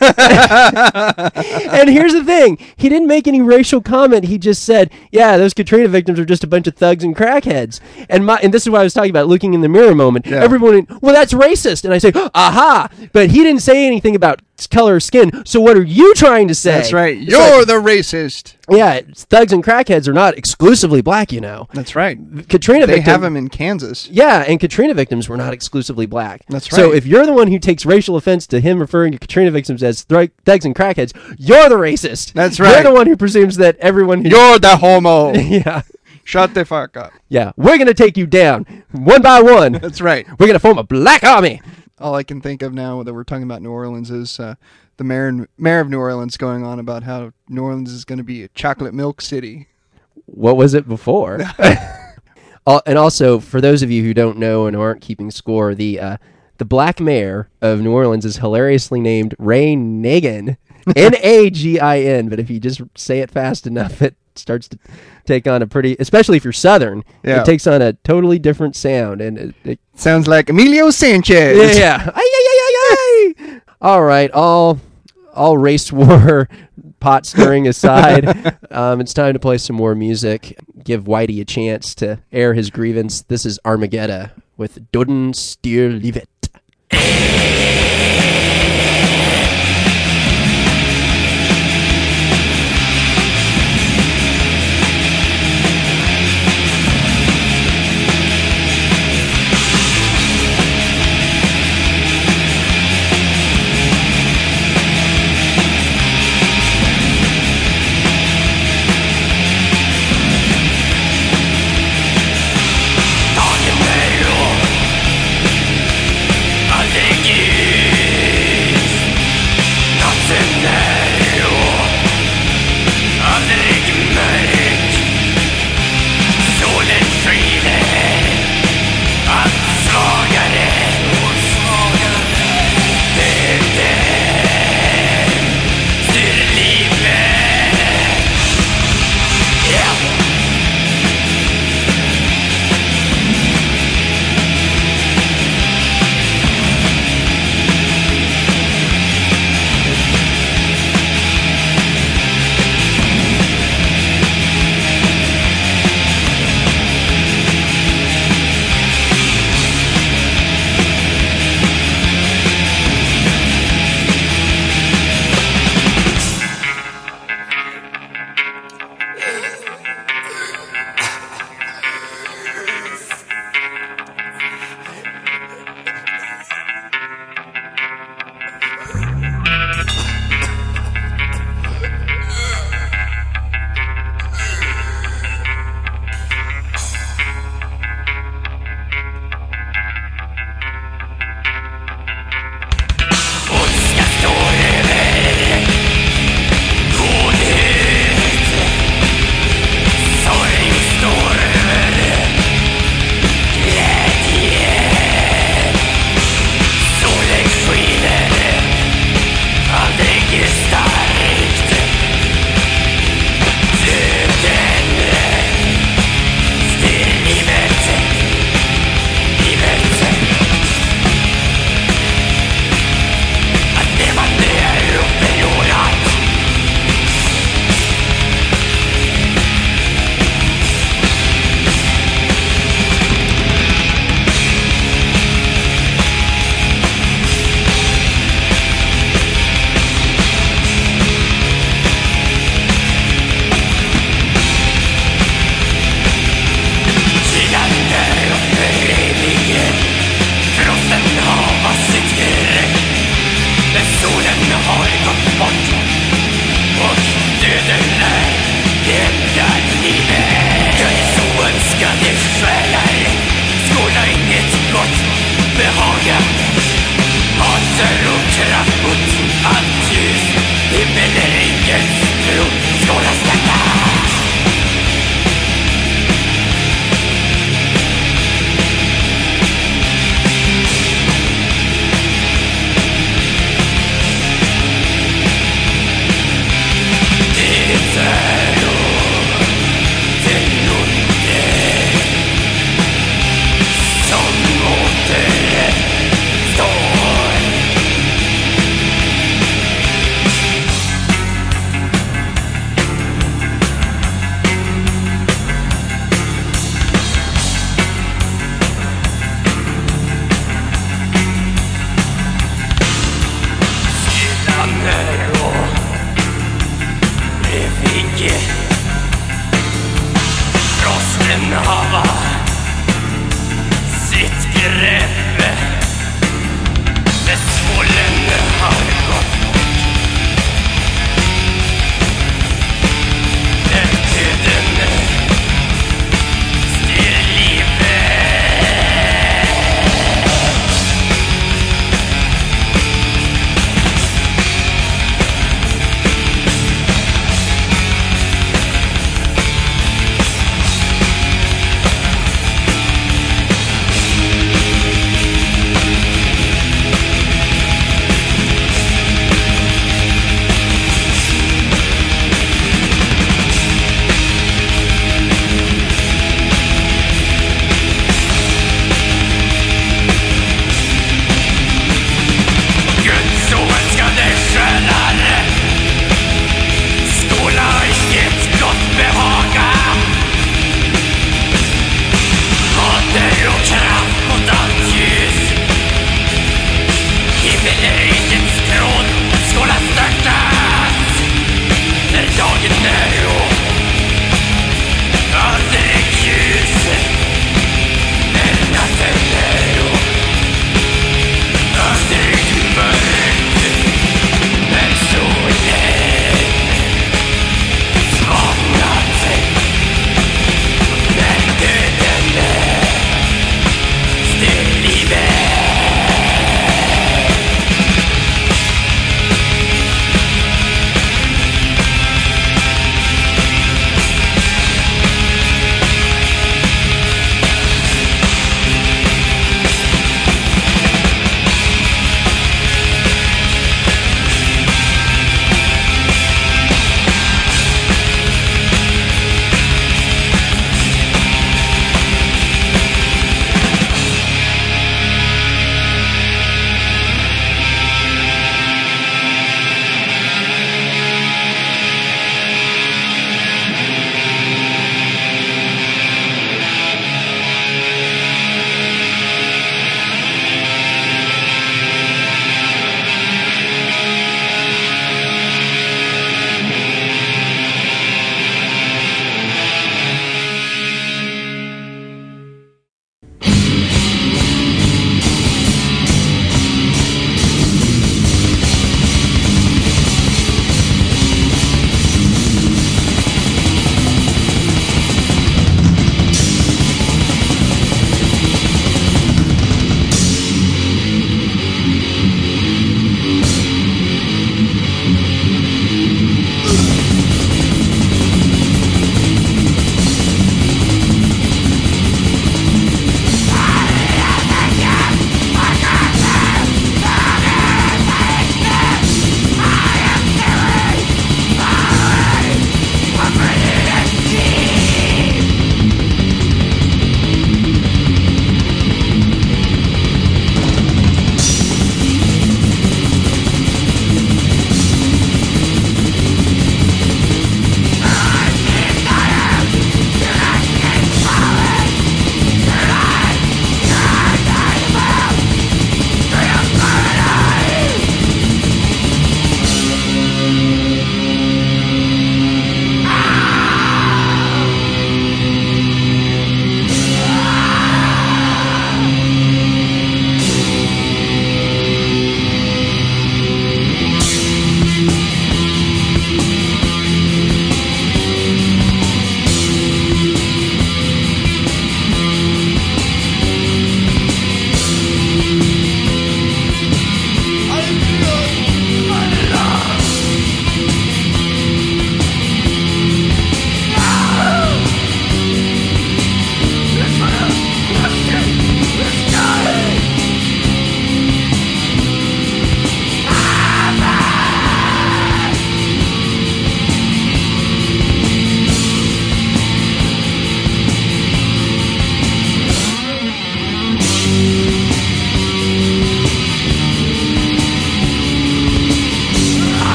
And here's the thing. He didn't make any racial comment. He just said, yeah, those Katrina victims are just a bunch of thugs and crackheads. And this is what I was talking about, looking in the mirror moment. Yeah. Everyone went, well, that's racist. And I say, aha. But he didn't say anything about color of skin. So what are you trying to say? That's right. You're the racist. Yeah, thugs and crackheads are not exclusively black, you know. That's right. They have them in Kansas. Yeah, and Katrina victims were not exclusively black. That's right. So if you're the one who takes racial offense to him referring to Katrina victims as thugs and crackheads, you're the racist. That's right. You're the one who presumes that everyone who... You're the homo. Yeah. Shut the fuck up. Yeah, we're going to take you down one by one. That's right. We're going to form a black army. All I can think of now that we're talking about New Orleans is the mayor of New Orleans going on about how New Orleans is going to be a chocolate milk city. What was it before? And also, for those of you who don't know and aren't keeping score, the black mayor of New Orleans is hilariously named Ray Nagin. Nagin. But if you just say it fast enough, it starts to take on a pretty, especially if you're Southern, it takes on a totally different sound. And it sounds like Emilio Sanchez. Yeah. Ay. All right, all race war pot stirring aside, it's time to play some more music. Give Whitey a chance to air his grievance. This is Armageddon with Dodden Steer Leave It.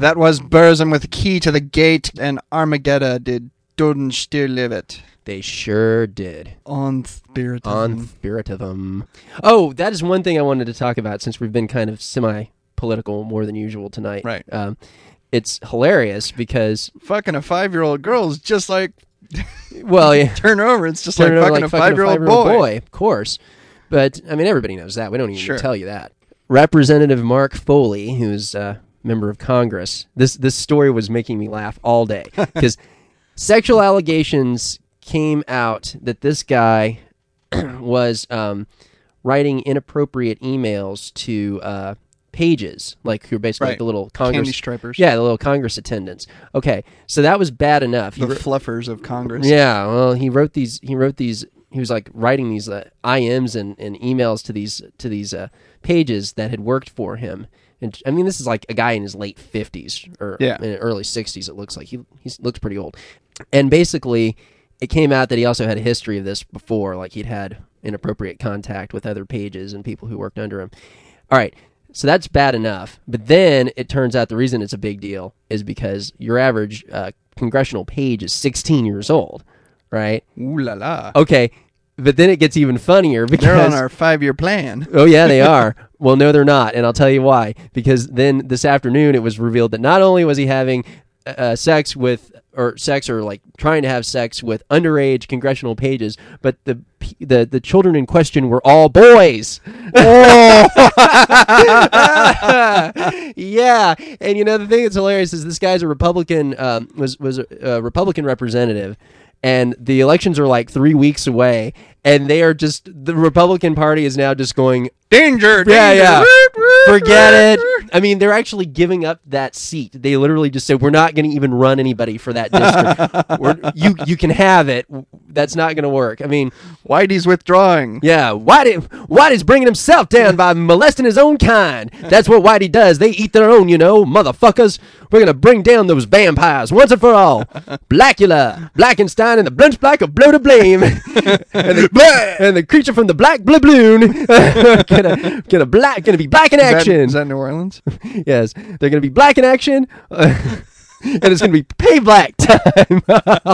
That was Burzum with the key to the gate, and Armageddon did Totenstilllevet. They sure did. On Spiritism. On Spiritism. Oh, that is one thing I wanted to talk about since we've been kind of semi-political more than usual tonight. Right. It's hilarious because... Fucking a 5-year-old girl is just like... Well, yeah. Turn her over. It's just Turn like over fucking a 5-year-old boy. Of course. But, I mean, everybody knows that. We don't even Sure. tell you that. Representative Mark Foley, who's a member of Congress, this story was making me laugh all day. Because sexual allegations came out that this guy was writing inappropriate emails to pages, like who are basically like Right. the little Congress... Candy stripers. Yeah, the little Congress attendants. Okay, so that was bad enough. The fluffers of Congress. Yeah, well, he wrote these. He was like writing these IMs and emails to these pages that had worked for him. And I mean, this is like a guy in his late 50s or in early 60s. It looks like he looks pretty old. And basically, it came out that he also had a history of this before. Like he'd had inappropriate contact with other pages and people who worked under him. All right. So that's bad enough. But then it turns out the reason it's a big deal is because your average congressional page is 16 years old, right? Ooh la la. Okay, but then it gets even funnier because... They're on our 5-year plan. Oh, yeah, they are. Well, no, they're not, and I'll tell you why. Because then this afternoon it was revealed that not only was he having sex or like trying to have sex with underage congressional pages, but the children in question were all boys. Oh. Yeah, and you know the thing that's hilarious is this guy's a Republican, was a Republican representative, and the elections are like 3 weeks away, and they are just the Republican Party is now just going Danger! yeah. Forget it. I mean, they're actually giving up that seat. They literally just said, we're not going to even run anybody for that district. You can have it. That's not going to work. I mean, Whitey's withdrawing. yeah, Whitey's bringing himself down by molesting his own kind. That's what Whitey does. They eat their own, motherfuckers. We're going to bring down those vampires once and for all. Blackula, Blackenstein, and the Blunch Black will blow to blame. and the creature from the black balloon gonna be black in action. Is that New Orleans? Yes, they're gonna be black in action, and it's gonna be pay black time.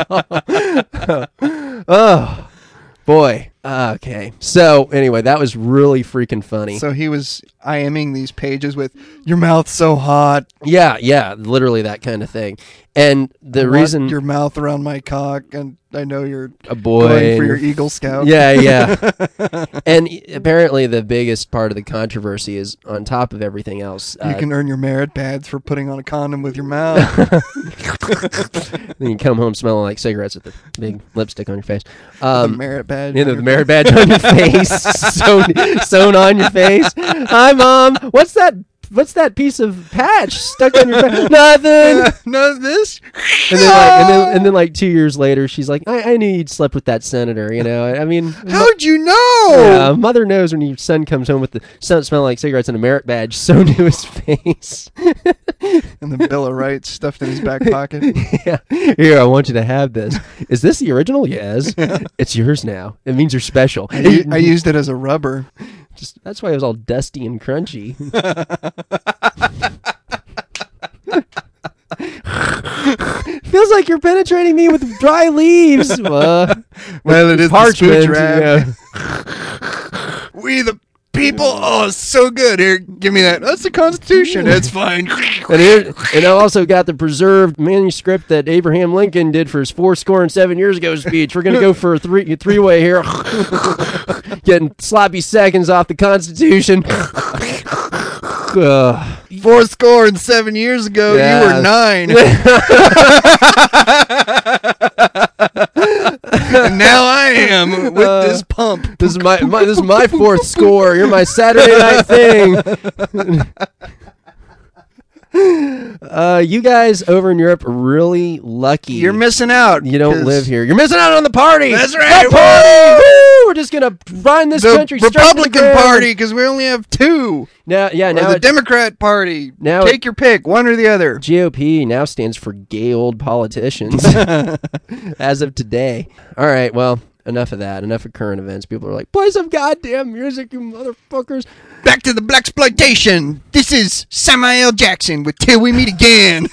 Oh boy. Okay. So anyway, that was really freaking funny. So he was IMing these pages with "Your mouth's so hot." Yeah, literally that kind of thing. And the I want reason your mouth around my cock, and I know you're a boy going for your Eagle Scout. Yeah. And apparently the biggest part of the controversy is on top of everything else. You can earn your merit badge for putting on a condom with your mouth. Then you come home smelling like cigarettes with the big lipstick on your face. The merit badge. You know, on the your merit badge on your face, sewn on your face. Hi, Mom. What's that piece of patch stuck on your face? Nothing. None of this. And then like 2 years later, she's like, I knew you'd slept with that senator. I mean, How'd you know? yeah, mother knows when your son comes home with the son smelling like cigarettes and a merit badge sewn to his face. And the Bill of Rights stuffed in his back pocket. Yeah. Here, I want you to have this. Is this the original? Yes. It's yours now. It means you're special. I used it as a rubber. That's why it was all dusty and crunchy. Feels like you're penetrating me with dry leaves. Well, it is parchment. the spooge wrap. Yeah. We the people. Oh, it's so good. Here, give me that. That's the Constitution. It's fine. And I also got the preserved manuscript that Abraham Lincoln did for his 7 years ago speech. We're gonna go for a three-way here. Getting sloppy seconds off the Constitution. 7 years ago, Yeah. you were 9. And now I am with this pump. This is my fourth score. You're my Saturday night thing. You guys over in Europe are really lucky. You're missing out. You don't 'cause live here. You're missing out on the party. That's right. The party. Woo! We're just gonna run this The country straight to the Republican ground. Party, because we only have 2. Now Or the the Democrat Party. now Take your pick, one or the other. GOP now stands for gay old politicians as of today. All right, well, enough of that. Enough of current events. People are like, play some goddamn music, you motherfuckers. Back to the blaxploitation. This is Samuel L. Jackson with Till We Meet Again.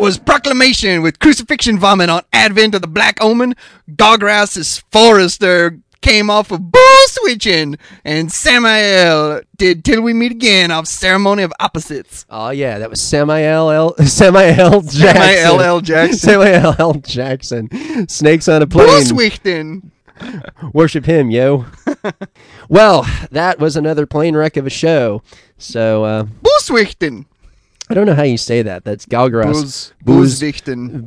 was proclamation with crucifixion vomit on advent of the Black Omen. Gogras' Forrester came off of bull switching, and Samael did Till We Meet Again off Ceremony of Opposites. Oh yeah, that was Samael L. Jackson. Samael L. Jackson. Samael L. Jackson. Snakes on a Bull plane. switching. Worship him, yo. Well, that was another plane wreck of a show. So Bull switching. I don't know how you say that. That's Galgras. Bullswichten.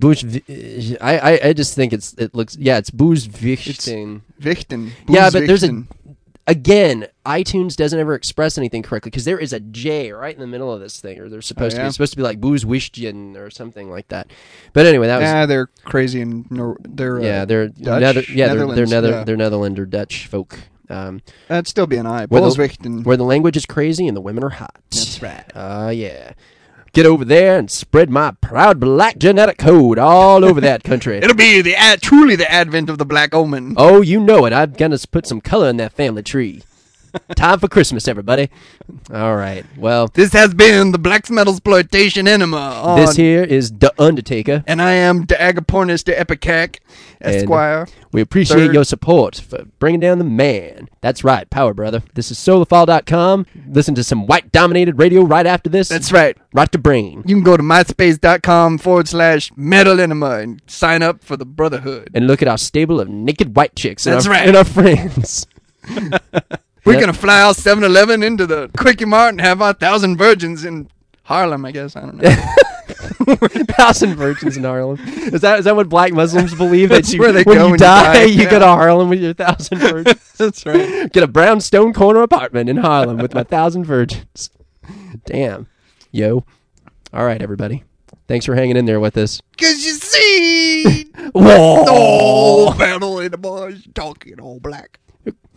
I just think it looks it's Buzzwichten. Wichten. Yeah, but there's Bullswichten. again, iTunes doesn't ever express anything correctly because there is a J right in the middle of this thing, or they're supposed to be. It's supposed to be like Buzzwichten or something like that. But anyway, that was they're crazy and they're they're Dutch? Netherlands, they're Netherland or Dutch folk. That'd still be an I. Where the- Bullswichten. Where the language is crazy and the women are hot. That's right. Yeah. Get over there and spread my proud black genetic code all over that country. It'll be truly the advent of the Black Omen. Oh, you know it. I'm going to put some color in that family tree. Time for Christmas, everybody. All right. Well, This has been the Black Metal Exploitation Enema. On, this here is The Undertaker. and I am the Agapornis de Epicac, Esquire. We appreciate Third. your support for bringing down the man. That's right, Power Brother. This is solarfall.com. Listen to some white-dominated radio right after this. That's right. Right to brain. You can go to myspace.com/Metal Enema and sign up for the Brotherhood. And look at our stable of naked white chicks and, That's our, right. and our friends. We're Yep. going to fly out 7-Eleven into the Quickie Mart and have our 1,000 virgins in Harlem, I guess. I don't know. 1,000 virgins in Harlem. Is that what black Muslims believe? That's that where they when go you when you die, die, you yeah. go to Harlem with your 1,000 virgins. That's right. Get a brownstone corner apartment in Harlem with my 1,000 virgins. Damn. Yo. All right, everybody. Thanks for hanging in there with us. Because you see, Whoa. oh, battle in the boys talking all black.